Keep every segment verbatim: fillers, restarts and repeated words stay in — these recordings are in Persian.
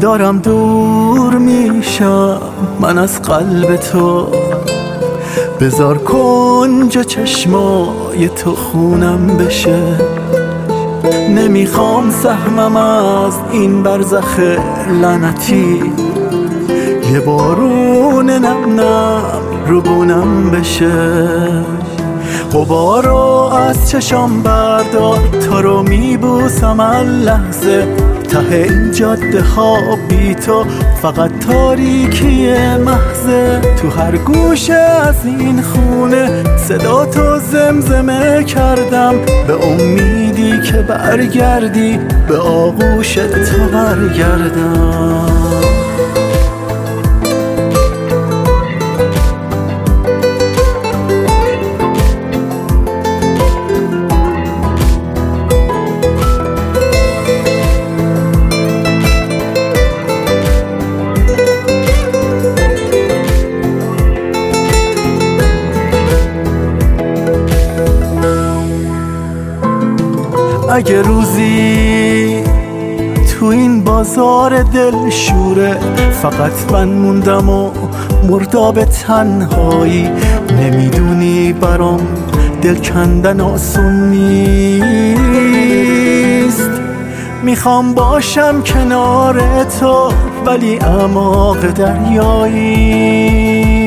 دارم دور میشم من از قلب تو، بذار کنج چشمای تو خونم بشه. نمیخوام سهمم از این برزخ لعنتی، یه بارون نم نم رو بونم بشه. غبارو از چشام بردار، تا رو میبوسم اللحظه. ته این جاده ها بی تو فقط تاریکی محضه. تو هر گوشه از این خونه صدا تو زمزمه کردم، به امیدی که برگردی به آغوش تو برگردم. اگه روزی تو این بازار دل شوره فقط من موندم و مرداب تنهایی، نمیدونی برام دل کندن آسون نیست. میخوام باشم کنار تو ولی اعماق دریایی.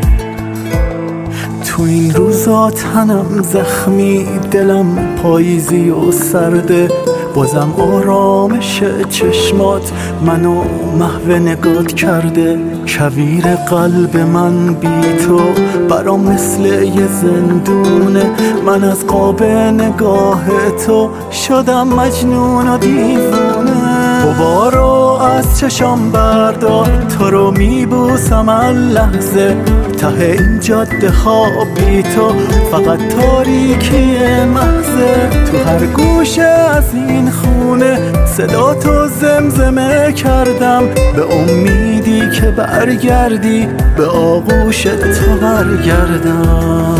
تو این روزا تنم زخمی، دلم پاییزی و سرده، بازم آرامش چشمات منو محو نگات کرده. کویر قلب من بی تو برام مثل یه زندونه، من از قاب نگاه تو شدم مجنون و دیوونه. غبارو از چشام بردار، تا رو میبوسم اللحظه. ته این جاده ها بی تو فقط تاریکی محضه. تو هر گوشه از این خونه صدا تو زمزمه کردم، به امیدی که برگردی به آغوش تو برگردم.